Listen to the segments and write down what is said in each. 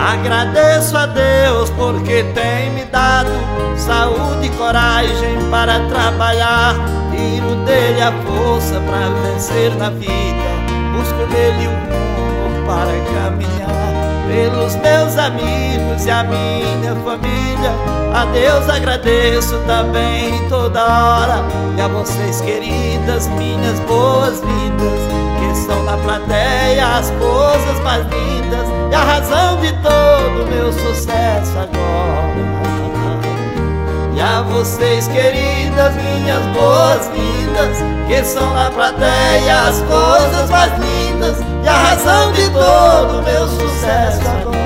Agradeço a Deus porque tem me dado saúde e coragem para trabalhar. Tiro dele a força para vencer na vida, busco nele o rumo para caminhar. Pelos meus amigos e a minha família, a Deus agradeço também toda hora. E a vocês, queridas, minhas boas-vindas, que estão na plateia, as coisas mais lindas e a razão de todo o meu sucesso agora. E a vocês, queridas, minhas boas-vindas, que são na plateia as coisas mais lindas e a razão de todo o meu sucesso agora.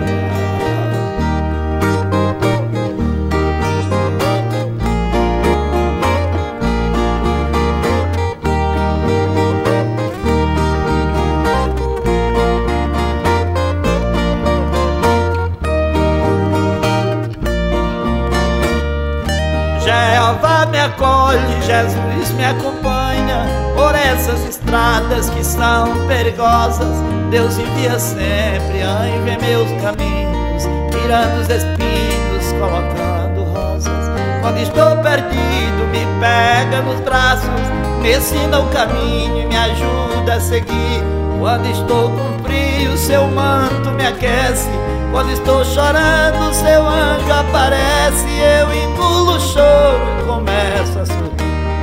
Jeová me acolhe, Jesus me acompanha por essas estradas que são perigosas. Deus envia sempre anjo em meus caminhos, tirando os espinhos, colocando rosas. Quando estou perdido, me pega nos braços, me ensina o caminho e me ajuda a seguir. Quando estou com frio, seu manto me aquece. Quando estou chorando, seu anjo aparece. Eu engulo o choro e começo a sorrir.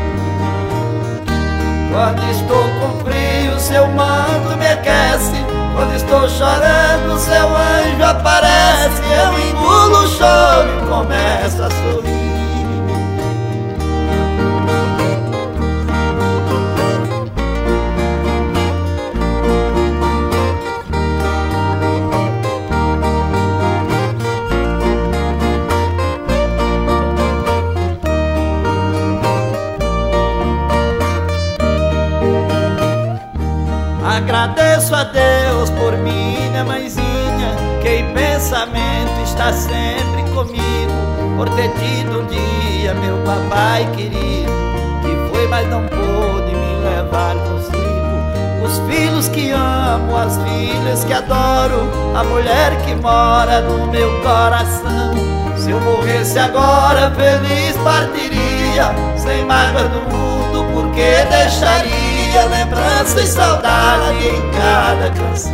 Quando estou com frio, seu manto me aquece. Quando estou chorando, seu anjo aparece. Eu engulo o choro e começo a sorrir. Agradeço a Deus por minha mãezinha, que em pensamento está sempre comigo, por ter tido um dia meu papai querido, que foi mas não pôde me levar consigo. Os filhos que amo, as filhas que adoro, a mulher que mora no meu coração. Se eu morresse agora feliz partiria, sem mágoa do mundo, porque deixaria lembrança e saudade em cada canção.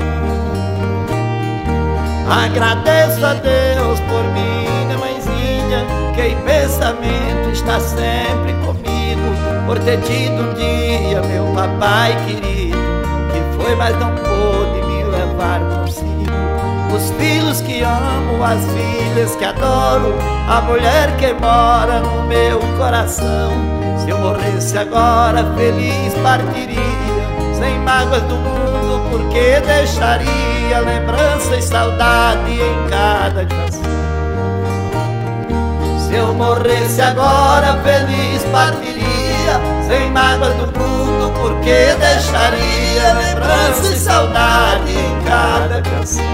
Agradeço a Deus por minha mãezinha, que em pensamento está sempre comigo, por ter tido um dia meu papai querido, que foi mas não pôde me levar consigo. Os filhos que amo, as filhas que adoro, a mulher que mora no meu coração. Se eu morresse agora feliz partiria, sem mágoas do mundo, porque deixaria lembrança e saudade em cada canção. Se eu morresse agora feliz partiria, sem mágoas do mundo, porque deixaria lembrança e saudade em cada canção.